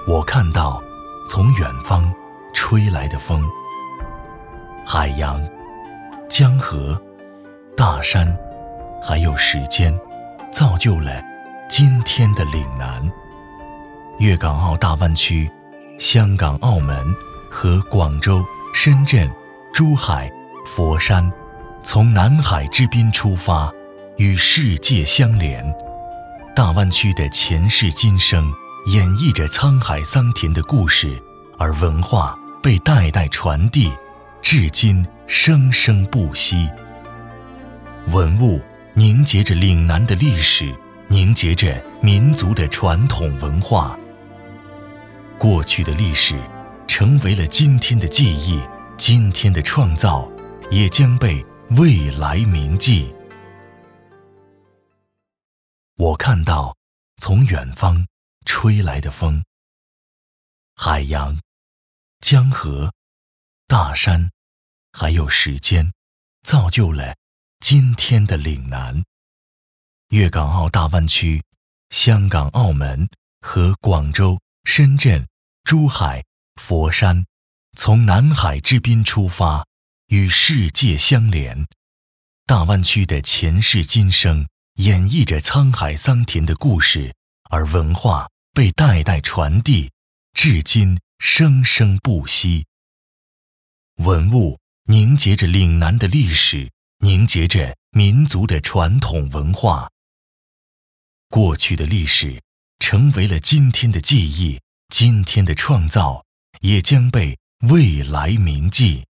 我看到从远方吹来的风，海洋、江河、大山，还有时间，造就了今天的岭南。粤港澳大湾区、香港、澳门和广州、深圳、珠海、佛山，从南海之滨出发，与世界相连。大湾区的前世今生演绎着沧海桑田的故事，而文化被代代传递，至今生生不息。文物凝结着岭南的历史，凝结着民族的传统文化。过去的历史成为了今天的记忆，今天的创造也将被未来铭记。我看到从远方吹来的风，海洋、江河、大山，还有时间，造就了今天的岭南。粤港澳大湾区、香港、澳门和广州、深圳、珠海、佛山，从南海之滨出发，与世界相连。大湾区的前世今生演绎着沧海桑田的故事，而文化被代代传递，至今生生不息。文物凝结着岭南的历史，凝结着民族的传统文化。过去的历史成为了今天的记忆，今天的创造也将被未来铭记。